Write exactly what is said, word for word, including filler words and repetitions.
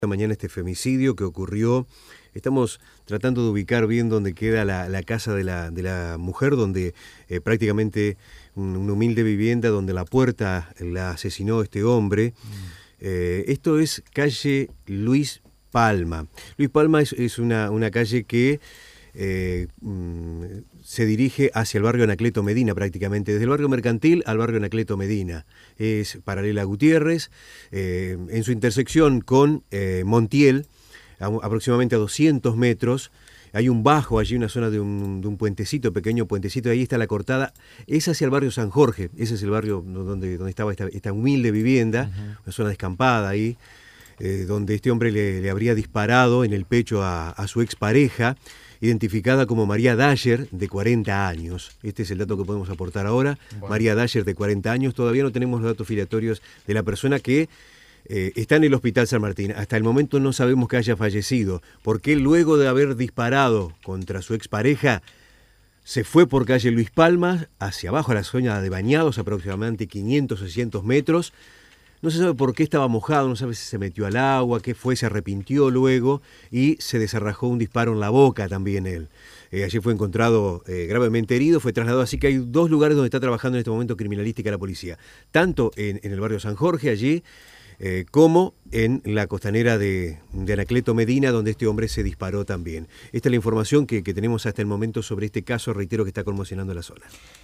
Mañana este femicidio que ocurrió. Estamos tratando de ubicar bien dónde queda la, la casa de la, de la mujer, donde eh, prácticamente un, una humilde vivienda, donde la puerta la asesinó este hombre. Mm. Eh, esto es calle Luis Palma. Luis Palma es, es una, una calle que eh, mm, se dirige hacia el barrio Anacleto Medina prácticamente, desde el barrio Mercantil al barrio Anacleto Medina. Es paralela a Gutiérrez, eh, en su intersección con eh, Montiel, a, aproximadamente a doscientos metros, hay un bajo allí, una zona de un, de un puentecito, pequeño puentecito, ahí está la cortada, es hacia el barrio San Jorge, ese es el barrio donde, donde estaba esta, esta humilde vivienda, uh-huh. Una zona descampada ahí, eh, donde este hombre le, le habría disparado en el pecho a, a su expareja, identificada como María Dayer, de cuarenta años. Este es el dato que podemos aportar ahora. Bueno. María Dayer, de cuarenta años. Todavía no tenemos los datos filiatorios de la persona que eh, está en el Hospital San Martín. Hasta el momento no sabemos que haya fallecido, porque luego de haber disparado contra su expareja, se fue por calle Luis Palma, hacia abajo a la zona de Bañados, aproximadamente quinientos, seiscientos metros. No se sabe por qué estaba mojado, no sabe si se metió al agua, qué fue, se arrepintió luego y se desarrajó un disparo en la boca también él. Eh, allí fue encontrado eh, gravemente herido, fue trasladado, así que hay dos lugares donde está trabajando en este momento criminalística la policía. Tanto en, en el barrio San Jorge, allí, eh, como en la costanera de, de Anacleto Medina, donde este hombre se disparó también. Esta es la información que, que tenemos hasta el momento sobre este caso, reitero, que está conmocionando la zona.